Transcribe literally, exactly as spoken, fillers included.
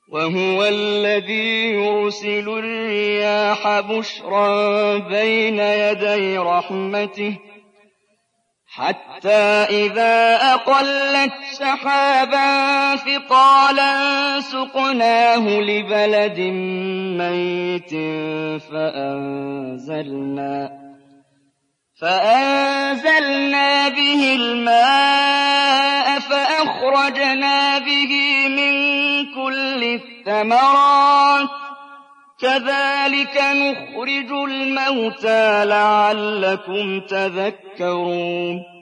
وهو الذي يرسل الرياح بشرا بين يدي رحمته حتى إذا أقلت سحابا ثقالا سقناه لبلد ميت فأنزلنا, فأنزلنا به الماء فأخرجنا به من كل الثمرات كذلك نخرج الموتى لعلكم تذكرون